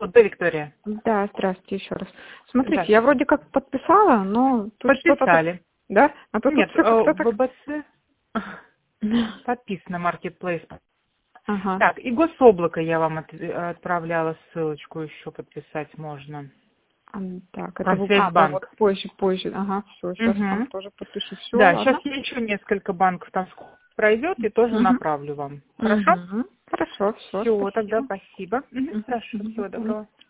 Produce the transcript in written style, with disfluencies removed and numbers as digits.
Да, Виктория. Да, здравствуйте еще раз. Смотрите, я Здравствуйте. вроде как подписала, но тут что-то... Подписали. Да? А то Нет, тут все как-то так... ВБЦ подписано Marketplace. Ага. Так, и гособлако я вам отправляла ссылочку, еще подписать можно. Так, это вы... да, вот Промсвязьбанк. позже. Ага, все, сейчас там Угу. тоже подпишу. Все, Да, сейчас ладно. я еще несколько банков там пройдет и тоже Угу. направлю вам. Хорошо? Хорошо, все, Все, тогда спасибо. спасибо. Мгм, Хорошо, мгм, всего мгм. доброго.